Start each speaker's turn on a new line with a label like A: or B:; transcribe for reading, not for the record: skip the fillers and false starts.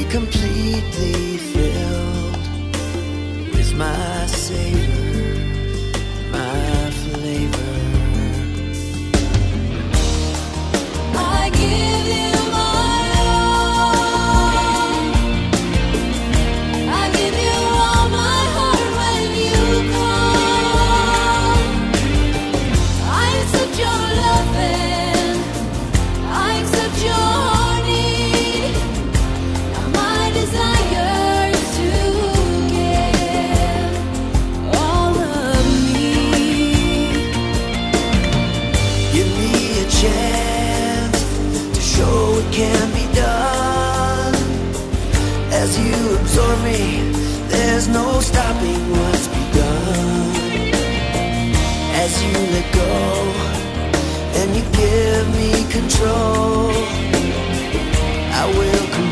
A: completely filled with my savor, my flavor. I give you my all. I give you all my heart when you call. I accept your loving. I accept your need. Now my desire is to give all of me. Give me a chance to show it can be done. As you absorb me, there's no stopping what's begun. As you let go and you give me control, I will come